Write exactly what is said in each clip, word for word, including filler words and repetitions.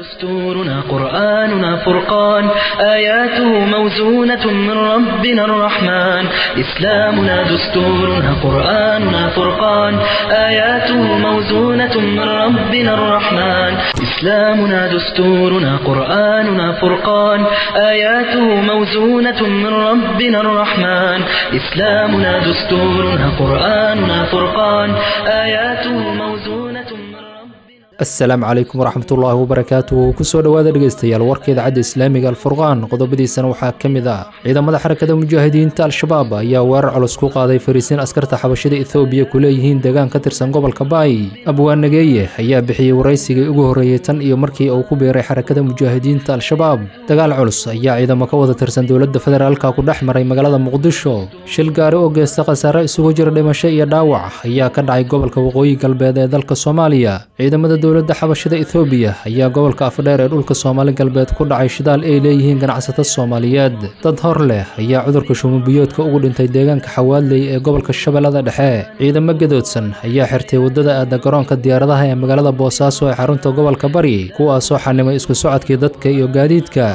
دستورنا قرآننا فرقان آياته موزونة من ربنا الرحمن إسلامنا دستورنا قرآننا فرقان آياته موزونة من ربنا الرحمن إسلامنا دستورنا قرآننا فرقان آياته موزونة من ربنا الرحمن إسلامنا دستورنا قرآننا فرقان آياته موزونة من asalaamu calaykum waraxmatullaahi wabarakaatuhu kusoo dhowaada dhegaystayaal warka idaacadda islaamiga alfurqaan qodobadiisana waxaa ka mid ah ciidamada xarakada mujaahidiinta al-shabaab ayaa weerar culus ku qaaday fariisiin askarta xabashida ethoobiya ku leeyihiin deegaan ka tirsan gobolka baay abwaanageeye ayaa bixiyey waraysigii ugu horreeyey tan iyo markii uu ku biiray xarakada mujaahidiinta al-shabaab dagaal culus ayaa ciidamo ka wada tirsan dowladda federaalka ku dhex maray magaalada muqdisho shil gaari oo geysta khasaare isugu jira dhimasho iyo dhaawac ayaa ka dhacay gobolka waqooyi galbeed ee dalka soomaaliya ciidamada dowladda xabashada Itoobiya ayaa gobolka Afdheer ee dhulka Soomaali galbeed ku dhacay shidaal ay leeyihiin ganacsatada Soomaaliyeed dad hor leh ayaa cudurka shumbiyoodka ugu dhintay deegaanka Xawaaley ee gobolka Shabeellada Dhexe ciidamo gadoodsan ayaa xirtay wadada aada garoonka diyaaradaha ee magaalada Boosaaso ee xarunta gobolka Bari kuwaas oo xanimay isku socodkii dadka iyo gaadiidka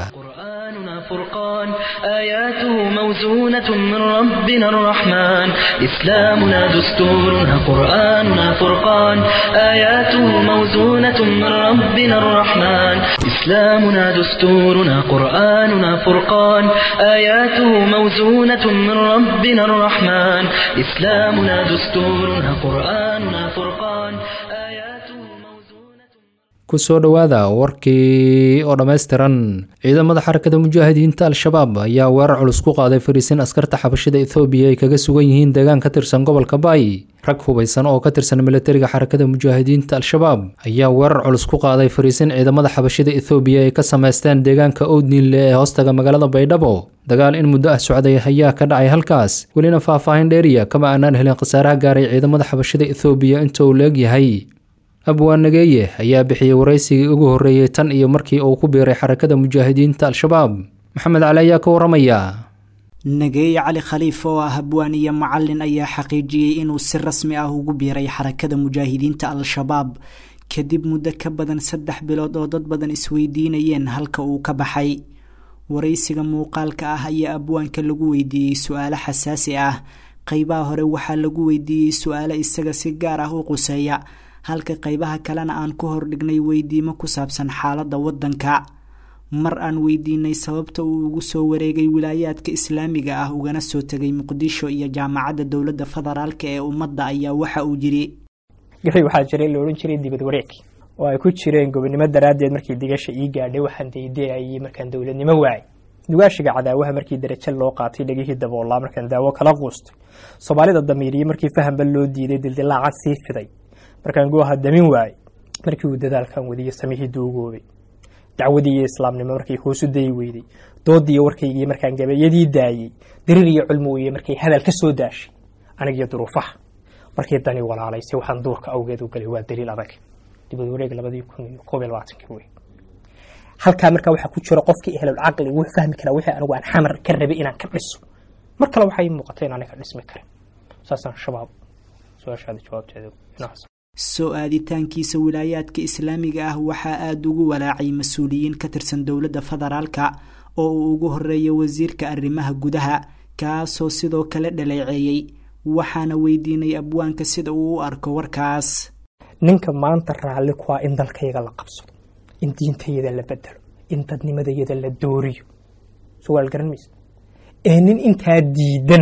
فرقان آياته موزونة من ربنا الرحمن إسلامنا دستورنا قرآننا فرقان آياته موزونة من ربنا الرحمن إسلامنا دستورنا قرآننا فرقان آياته موزونة من ربنا الرحمن إسلامنا دستورنا قرآننا فرقان آياته kusoo dhawaada warkii oo dhameystiran ciidamada xarakada mujaahidiinta al-shabaab ayaa weerar culus ku qaaday fariisiin askarta xabashida Itoobiya ay kaga sugan yihiin deegaan ka tirsan gobolka Baay rag hubeysan oo ka tirsan militariga xarakada mujaahidiinta al-shabaab ayaa weerar culus ku qaaday fariisiin ciidamada xabashida Itoobiya ay ka sameysteen deegaanka Oodniile ee hoostaga magaalada Baydhabo dagaal in muddo ah socday ayaa ka dhacay halkaas welina faahfaahin dheeriya kama aanan helin khasaaraha gaaray ciidamada xabashida Itoobiya inta uu leegyahay abwaanageeye ayaa bixiyey waraysigii ugu horreeyey tan iyo markii uu ku biiray xarakada mujaahidiinta al-shabaab maxamed cali ayaa ka waramaya nageeye cali khaliif oo ah abwaan iyo macallin ayaa xaqiijiyey inuu si rasmi ah ugu biiray xarakada mujaahidiinta al-shabaab kadib muddo ka badan saddex bilood oo dad badan isweydiinayeen halka uu ka baxay waraysiga muuqaalka ah ayaa abwaanka lagu weydiiyey su-aalo xasaasi ah qaybaha hore waxaa lagu weydiiyey su-aalo isaga si gaar ah u quseeya halka qaybaha kalena aan ku hordhignay weydiimo ku saabsan xaaladda waddanka mar aan weydiinay sababta uu ugu soo wareegay wilaayaadka islaamiga ah ugana soo tegay muqdisho iyo jaamacadda dowladda federaalka ee ummadda ayaa waxa uu yiri gari waxaa jiray la oran jiray dibad wareeg oo ay ku jireen gobonimo daraadeed markii digasha ii gaadhay waxaan deedeeyay markaan dowladnimo waay dugaashiga cadaawaha markii darajo loo qaatay dhagihii daboolaa markaan daawo kala quustay Soomaalida damiiriyay markii fahanba loo diiday dildilaacan sii fiday markaan gooha damin waay markii uu dadaalkan wadiyay samihii duugoobay dacwadii islaamnimo markii hoos u day weyday doodii warkaygii markaan gabayadii daayay dirir iyo cilmi iyo markii hadal ka soo daashay aniga duruufaha markii dani walaalaysay waxaan duurka awgeed u galay waa daliil adag dibad wareeg labadii kun iyo koob iyo labaatan way halka marka waxa ku jira qofkii ehlul aqli uu fahmi kara wixii anigu aan xamar ka rabay inaan ka dhiso mar kale waxay muuqatay inaan ka dhismi karin saasan shabaab soo shaadi jawaabteedu inaas soo aaditaankiisa wilaayaadka islaamiga ah waxaa aad ugu walaacay mas-uuliyiin ka tirsan dowladda federaalka oo uu ugu horeeyo wasiirka arrimaha gudaha kaasoo sidoo kale dhaleeceeyey waxaana weydiinay abwaanka sida uu u arko warkaas ninka maanta raalli ku ah in dalkayga la qabsado in diintayada la bedelo in dadnimadayada la dooriyo su'aal garan maysa ee nin intaa diidan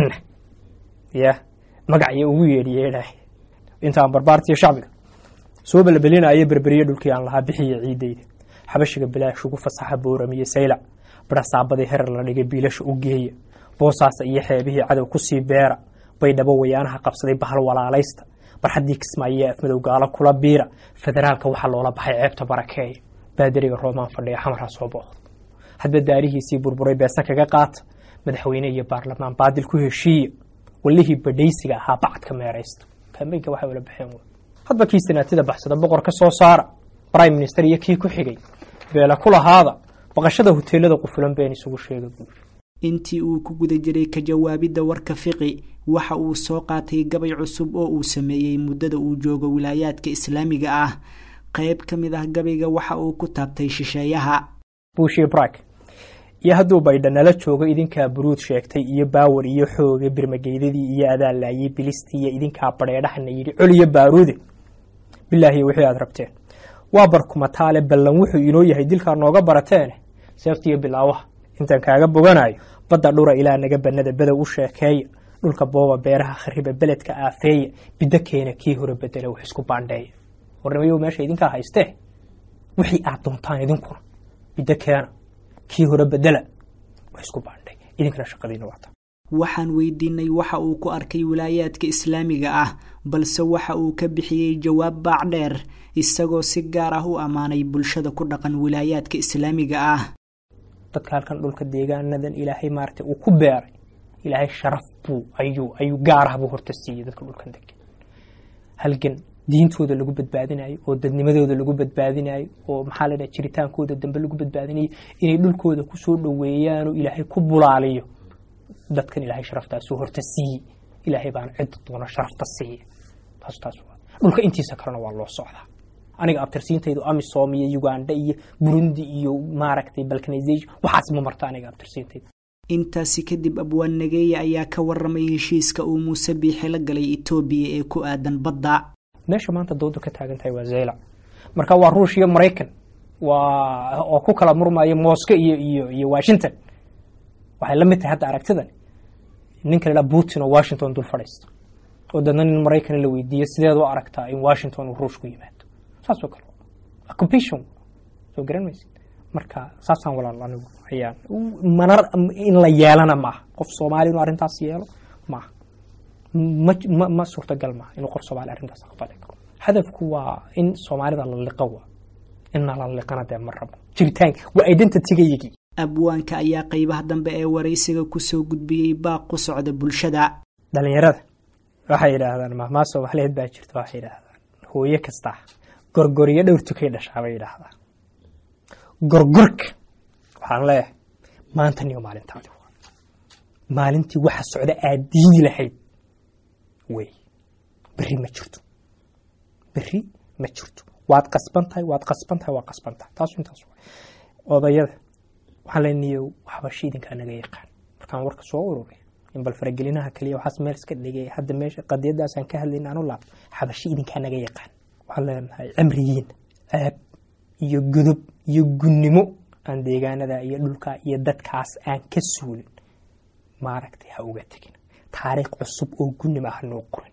ya magaciisa ugu yeedhiyay intaan barbaartiyo shacbiga soo balbalinaayay berberiyo dhulkii aan lahaa bixiye ciidayda xabashiga bilaash ugu fasaxa booramiye sayla barasaabada herar la dhigay biilasha u geeya boosaas iyo xeebihii cadow ku sii beera Baydhabo wayaanaha qabsaday bahal walaalaysta barxadii kismaayo afmadow gaala kula biira federaalka waxa loola baxay ceebta barakeey baadiriga Roomaan fadhiya xamar soo booqdo hadba daarihiisii burburay beesa kaga qaata madaxweyne iyo baarlamaan baadil ku heshiiye walihi badaysiga ahaa bacadka meeraysta kameyga waxa wala baxeen hadba kii sanaatida baxsada boqor ka soo saara prime minister iyo kii ku xigay beela kula haada baqashada hoteelada qufulan been isugu sheegay intii uu ku guda jiray ka jawaabida warka fiqi waxa uu soo qaatay gabay cusub oo uu sameeyay muddada uu joogo wilaayaadka islaamiga ah qayb ka mid ah gabayga waxa uu ku taabtay shisheeyaha. bushi brak iyo hadduu baydha nala joogo idinkaa buruud sheegtay iyo baawar iyo xooga birmageydadii iyo adaalaayay bilistii iyo idinkaa badheedhahana yidhi coliyo baaruude bilaahi wixii aad rabteen waa barkumataale ballan wuxuu inoo yahay dilkaa nooga barateene seeftiiyo bilaawaha intaan kaaga boganayo badda dhura ilaa naga bannada bedow u sheekeeya dhulka booba beeraha khariba beledka aafeeya biddo keena kii hore bedela wax isku baandheeya warnimayo meesha idinkaa haystee wixii aad doontaan idinkuna biddo keena kii hore bedela wax isku baandhay idinkana shaqadiina waata. waxaan weydiinay waxa uu ku arkay wilaayaadka islaamiga ah balse waxa uu ka bixiyey jawaab baac dheer isagoo si gaar ah u ammaanay bulshada ku dhaqan wilaayaadka islaamiga ah. dadka halkan dhulka deegaanadan ilaahay maartay uu ku beeray ilaahay sharaf buu ayuu ayuu gaar ah buu horta siiyey dadka dhulkan degan halgan diintooda lagu badbaadinayo oo dadnimadooda lagu badbaadinayo oo maxaa la dhahay jiritaankooda dambe lagu badbaadinayo inay dhulkooda ku soo dhaweeyaan oo ilaahay ku bulaaliyo dadkan ilaahay sharaftaas uu horta siiyey ilaahay baan cid doona sharafta siiyey taas taas dhulka intiisa kalena waa loo socdaa aniga abtirsiintaydu amisom iyo uganda iyo burundi iyo maaragtay balkanization waxaas ma marta aniga abtirsiintaydu. intaasi kadib abwaan nageeye ayaa ka warramay heshiiska uu muuse biixi la galay etoobiya ee ku aadan badda. meesha maanta doodu ka taagan tahay waa zeylac marka waa ruush iyo maraykan waa oo ku kala murmaya moscow iyo iyo iyo washington waxay la mid tahay hadda aragtidan ninka la Putin oo Washington dul fadhiisto oo dadna in maraykan la weydiiyo sideed u aragtaa in Washington uu ruush ku yimaado saas oo kale occupation soo garanaysid marka saasaan walaal anigu ayaan manar in la yeelana ma qof Soomaali inuu arintaas yeelo ma ma ma suurtagal ma inuu qof Soomaali arintaas aqbali karo hadafku waa in Soomaalida la liqawa in la liqana de marrabo jiritaanka waa identity-gaygi. abwaanka ayaa qaybaha dambe ee waraysiga ku soo gudbiyay baaq ku socda bulshada. dhalinyarada waxay yiraahdaan mahmaa Soomaaliyeed baa jirta waxay yiraahdaan hooyo kasta gorgoriyo dhowr tukay dhashaa bay yiraahdaan gorgorka waxaan leeyahay maanta niyo maalintaadi maalintii waxa socda aadiin lahayd way bari ma jirto bari ma jirto waad qasbantahay waad qasbantahay waa qasbantahay taas intaas odayada waxaan leenahay waxba shiidinka naga yaqaan markaan warka soo ururay in bal faragelinaha kaliya waxaas meel iska dhigay hadda meesha qadiyadaas aan ka hadlayn aanu laab xabashi idinka naga yaqaan waxaan leenahay amriyiin aab iyo gudub iyo gunnimo aan deegaanada iyo dhulka iyo dadkaas aan ka suulin maaragtay ha uga tagin taariikh cusub oo gunnimo ah noo qoran.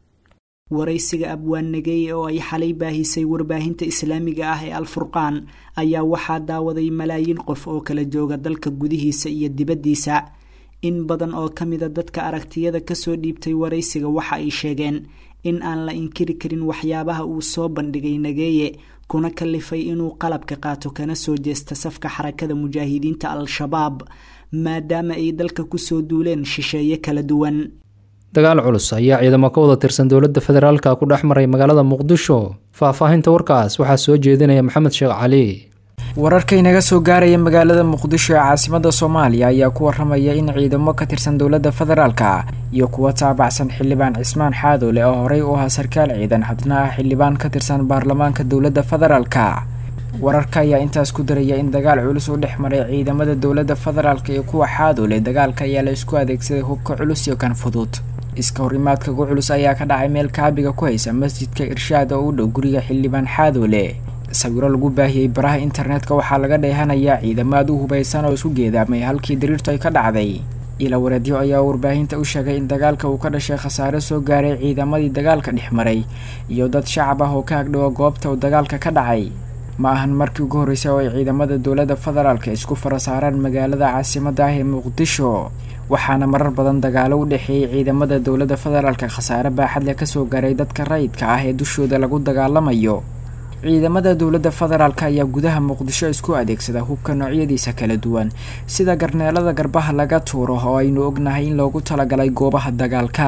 waraysiga abwaan nageeye oo ay xalay baahisay warbaahinta islaamiga ah ee Al-Furqaan ayaa waxaa daawaday malaayiin qof oo kala jooga dalka gudihiisa iyo dibaddiisa. in badan oo ka mid ah dadka aragtiyada ka soo dhiibtay waraysiga waxa ay sheegeen in aan la inkiri karin waxyaabaha uu soo bandhigay nageeye kuna kalifay inuu qalabka qaato kana soo jeesta safka xarakada mujaahidiinta Al-Shabaab maadaama ay dalka ku soo duuleen shisheeye kala duwan. dagaal culus ayaa ciidamo ka wada tirsan dowladda federaalka ku dhex maray magaalada Muqdisho. faahfaahinta warkaas waxaa soo jeedinaya Maxamed Sheekh Cali. wararka inaga soo gaaraya magaalada Muqdisho ee caasimadda Soomaaliya ayaa ku waramaya in ciidamo ka tirsan dowladda federaalka iyo kuwa taabacsan xildhibaan Cismaan Xaadoole oo horey u ahaa sarkaal ciidan hadna ah xildhibaan ka tirsan baarlamaanka dowladda federaalka. wararka ayaa intaas ku daraya in dagaal culus u dhex maray ciidamada dowladda federaalka iyo kuwa Xaadoole. dagaalka ayaa la isku adeegsaday hubka culus iyo kan fudud. iska horimaadka ugu culus ayaa ka dhacay meel kaabiga ku haysa masjidka Irshaad oo u dhow guriga xildhibaan Xaadoole. sawiro lagu baahiyay baraha internetka waxaa laga dheehanayaa ciidamada u hubaysan oo isku geedaamay halkii diriirtu ay ka dhacday. ila wareedyo ayaa warbaahinta u sheegay in dagaalka uu ka dhashay khasaare soo gaaray ciidamadii dagaalka dhex maray iyo dad shacab ah oo ka agdhow goobta uu dagaalka ka dhacay. ma ahan markii ugu horeysay oo ay ciidamada dowladda federaalka isku farasaaraan magaalada caasimadda ah ee Muqdisho, waxaana marar badan dagaalo u dhaxeeyay ciidamada dowladda federaalka khasaare baaxad leh ka soo gaaray dadka rayidka ah ee dushooda lagu dagaalamayo. ciidamada dowladda federaalka ayaa gudaha Muqdisho isku adeegsada hubka noocyadiisa kala duwan sida garneelada garbaha laga tuuro oo aynu ognahay in loogu talagalay goobaha dagaalka.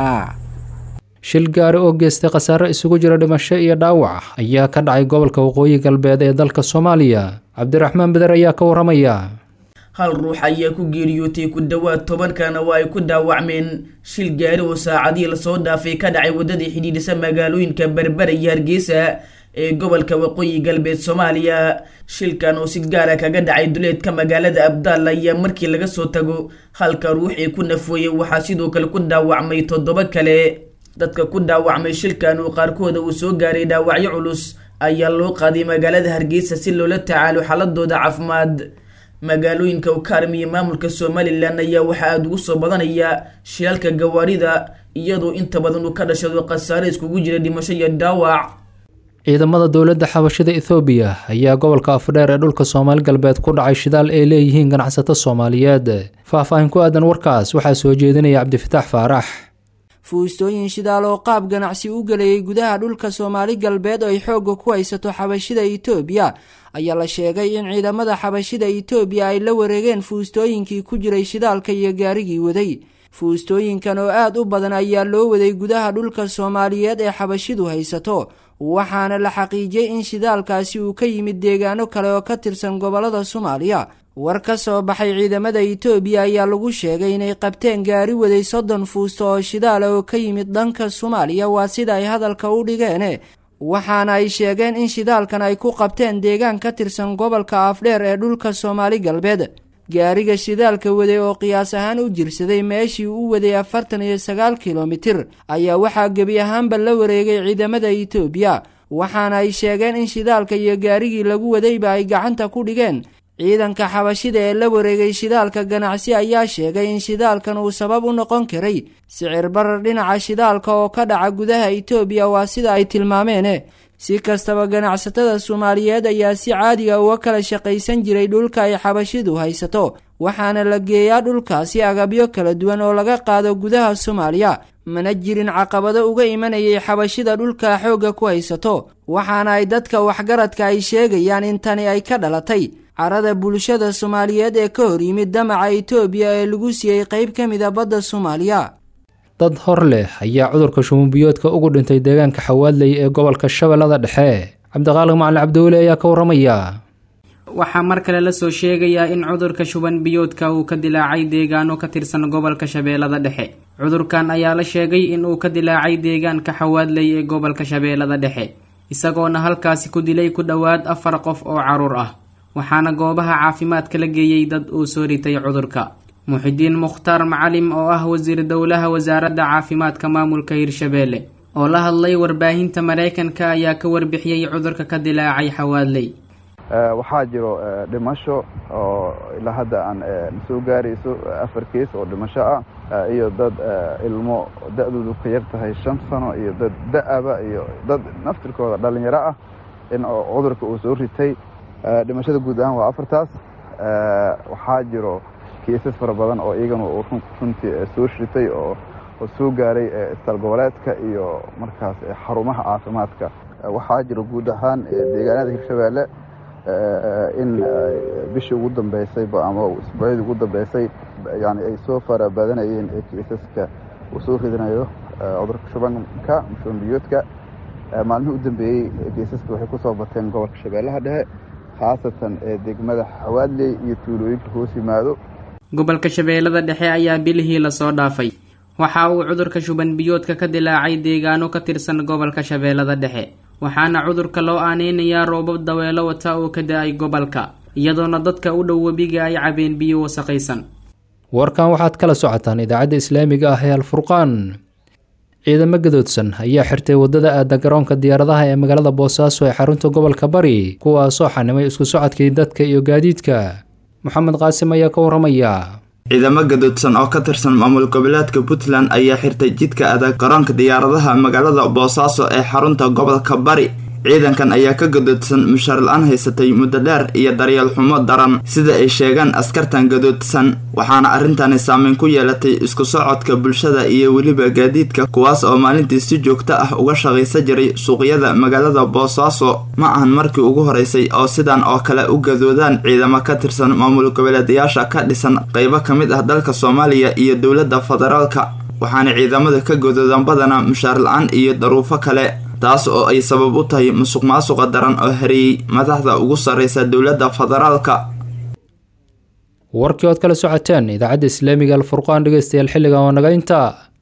shil gaari oo geystay khasaare isugu jira dhimasho iyo dhaawac ayaa ka dhacay gobolka waqooyi galbeed ee dalka Soomaaliya. Cabdiraxmaan Badar ayaa ka waramaya. hal ruux ayaa ku geeriyootay ku dhawaad toban kana waa ay ku dhaawacmeen shil gaari oo saacadii la soo dhaafay ka dhacay wadadii xidhiidhisa magaalooyinka Berbera iyo Hargeysa ee gobolka waqooyi galbeed soomaaliya. shilkan oo si gaara kaga dhacay duleedka magaalada abdaal ayaa markii laga soo tago halka ruux ee ku nafweeyey waxaa sidoo kale ku dhaawacmay toddoba kale. dadka ku dhaawacmay shilkan oo qaarkooda uu soo gaaray dhaawacyo culus ayaa loo qaaday magaalada Hargeysa si loola tacaalo xaaladooda caafimaad. magaalooyinka Ukaarm iyo maamulka Somaliland ayaa waxa aad ugu soo badanaya shilalka gawaarida iyadoo inta badan uu ka dhashado khasaare iskugu jira dhimasho iyo dhaawac. ciidamada dowladda xabashida Ethiopia ayaa gobolka Afdheer ee dhulka Soomaali galbeed ku dhacay shidaal ay leeyihiin ganacsato Soomaaliyeed. faahfaahin ku aadan warkaas waxaa soo jeedinaya Cabdifataax Faarax. fuustooyin shidaal oo qaab ganacsi u galayay gudaha dhulka Soomaali galbeed oo ay xoog ku haysato xabashida Ethiopia ayaa la sheegay in ciidamada xabashida Ethiopia ay la wareegeen fuustooyinkii ku jiray shidaalka iyo gaarigii waday. fuustooyinkan oo aad u badan ayaa loo waday gudaha dhulka Soomaaliyeed ee xabashidu haysato, waxaana la xaqiijiyay in shidaalkaasi uu ka yimid deegaano kale oo ka tirsan gobolada Soomaaliya. war ka soo baxay ciidamada Ethiopia ayaa lagu sheegay inay qabteen gaari waday soddon fuusto oo shidaal oo ka yimid dhanka Soomaaliya, waa sida ay hadalka u dhigeen, waxaana ay sheegeen in shidaalkan ay ku qabteen deegaan ka tirsan gobolka Afdheer ee dhulka Soomaali galbeed. gaariga shidaalka waday oo qiyaas ahaan u jirsaday meeshii uu waday afartan iyo sagaal kiiloomitir ayaa waxaa gebi ahaanba la wareegay ciidamada Ethiopia, waxaana ay sheegeen in shidaalka iyo gaarigii lagu wadayba ay gacanta ku dhigeen. ciidanka xabashida ee la wareegay shidaalka ganacsi ayaa sheegay in shidaalkan uu sabab u noqon karay sicir barar dhinaca shidaalka oo ka dhaca gudaha Ethiopia, waa sida ay tilmaameen. si kastaba ganacsatada Soomaaliyeed ayaa si caadi ah uga kala shaqaysan jiray dhulka ay xabashidu haysato, waxaana la geeyaa dhulkaasi agabyo kala duwan oo laga qaado gudaha Soomaaliya. mana jirin caqabado uga imanayay xabashida dhulka xooga ku haysato, waxaana ay dadka waxgaradka ay sheegayaan in tani ay ka dhalatay carada bulshada Soomaaliyeed ee ka hor yimid damaca Ethiopia ee lagu siiyay qayb ka mid ah badda Soomaaliya. dad hor leh ayaa cudurka shuban biyoodka ugu dhintay deegaanka Xawaadley ee gobolka Shabeellada Dhexe. Cabdiqaalim Macalin Cabduule ayaa ka waramaya. waxaa mar kale la soo sheegayaa in cudurka shuban biyoodka uu ka dilaacay deegaano ka tirsan gobolka Shabeellada Dhexe. cudurkan ayaa la sheegay in uu ka dilaacay deegaanka Xawaadley ee gobolka Shabeellada Dhexe, isagoona halkaasi ku dilay ku dhawaad afar qof oo caruur ah, waxaana goobaha caafimaadka la geeyay dad uu soo ritay cudurka. Muxidiin Mukhtaar Macalim oo ah wasiir dowlaha wasaaradda caafimaadka maamulka Hirshabeelle oo la hadlay warbaahinta Mareykanka ayaa ka warbixiyay cudurka ka dilaacay Xawaadley. waxaa jiro dhimasho oo ilaa hadda aan soo gaarayso afar kees oo dhimasho ah iyo dad ilmo da'doodu ka yar tahay shan sano iyo dad da'aba iyo dad naftirkooda dhalinyaro ah in cudurka uu soo ritay. dhimashada guud ahaan waa afartaas. waxaa jiro kiisas fara badan oo iyagana uu runtii soo ritay oo soo gaaray isbitaal goboleedka iyo markaas xarumaha caafimaadka. waxaa jiro guud ahaan deegaanada Hirshabeelle in bishii ugu dambeysay ama isbuucii ugu dambeysay yani ay soo fara badanayeen kiisaska uu soo ridanayo cudurka shubanka shuban biyoodka. maalmihii u dambeeyey kiisaska waxay ku soo bateen gobolka Shabeellaha Dhexe, khaasatan ee degmada Xawaadley iyo tuulooyinka hoos yimaado. gobolka Shabeellada Dhexe ayaa bilihii la soo dhaafay waxa uu cudurka shuban biyoodka ka dilaacay deegaano ka tirsan gobolka Shabeellada Dhexe, waxaana cudurka loo aaneynayaa roobab daweelo wata oo ka da'ay gobolka, iyadoona dadka u dhow webiga ay cabeen biyo wasakhaysan. warkan waxaad kala socotaan idaacadda islaamiga ah ee Al-Furqaan. ciidamo gadoodsan ayaa xirtay wadada aada garoonka diyaaradaha ee magaalada Boosaaso ee xarunta gobolka Bari, kuwaasoo xanimay isku socodkii dadka iyo gaadiidka. Maxamed Qaasim ayaa ka waramaya. ciidamo gadoodsan oo ka tirsan maamul goboleedka Puntland ayaa xirtay jidka adag garoonka diyaaradaha magaalada Boosaaso ee xarunta gobolka Bari. ciidankan ayaa ka gadoodsan mushaar la'aan haysatay muddo dheer iyo daryeel xumo daran sida ay sheegaan askartan gadoodsan, waxaana arrintani saameyn ku yeelatay isku socodka bulshada iyo weliba gaadiidka, kuwaas oo maalintii si joogto ah uga shaqaysan jiray suuqyada magaalada Boosaaso. ma ahan markii ugu horeysay oo sidan oo kale u gadoodaan ciidamo ka tirsan maamul goboleedayaasha ka dhisan qaybo ka mid ah dalka Soomaaliya iyo dowladda federaalka, waxaana ciidamada ka gadoodan badana mushaar la'aan iyo daruufo kale, taas oo ay sabab u tahay musuqmaasuqa daran oo hareeyay madaxda ugu sareysa dowladda federaalka. warkii ood kala socoteen idaacadda islaamiga Al-Furqaan dhegeystayaal xilligan waa naga intaa.